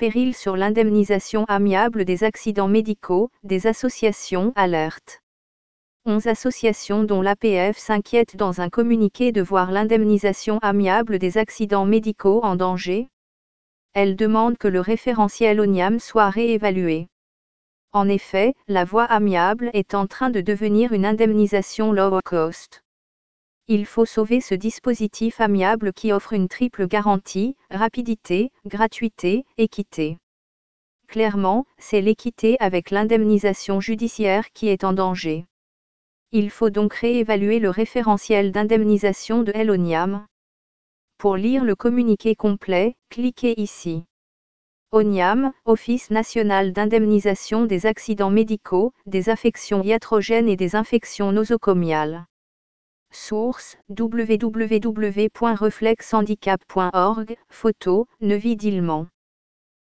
péril sur l'indemnisation amiable des accidents médicaux, des associations alertent. 11 associations dont l'APF s'inquiètent dans un communiqué de voir l'indemnisation amiable des accidents médicaux en danger. Elles demandent que le référentiel ONIAM soit réévalué. En effet, la voie amiable est en train de devenir une indemnisation low cost. Il faut sauver ce dispositif amiable qui offre une triple garantie, rapidité, gratuité, équité. Clairement, c'est l'équité avec l'indemnisation judiciaire qui est en danger. Il faut donc réévaluer le référentiel d'indemnisation de l'ONIAM. Pour lire le communiqué complet, cliquez ici. ONIAM, Office national d'indemnisation des accidents médicaux, des affections iatrogènes et des infections nosocomiales. Source, www.reflexhandicap.org, photo, Neuvy Dilman.